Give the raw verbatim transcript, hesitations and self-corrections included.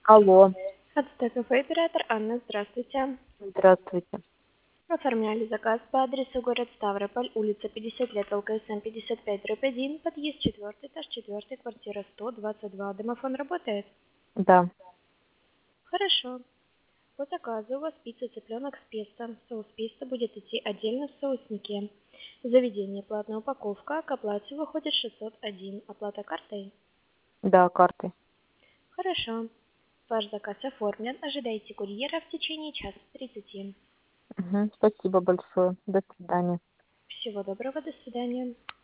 Алло, АЦТ-кафе оператор Анна, здравствуйте. здравствуйте. Оформляли заказ по адресу город Ставрополь, улица пятьдесят лет, ЛКСМ пятьдесят пять дробь один, подъезд четвертый, этаж четвертый, квартира сто двадцать два. Домофон работает? Да, Хорошо. По заказу у вас пицца цыпленок с песто. Соус песто будет идти отдельно в соуснике. Заведение платная упаковка, к оплате выходит шестьсот один. Оплата картой? да, картой. Хорошо. Ваш заказ оформлен. Ожидайте курьера в течение часа тридцати. Мгм, спасибо большое. До свидания. Всего доброго, до свидания.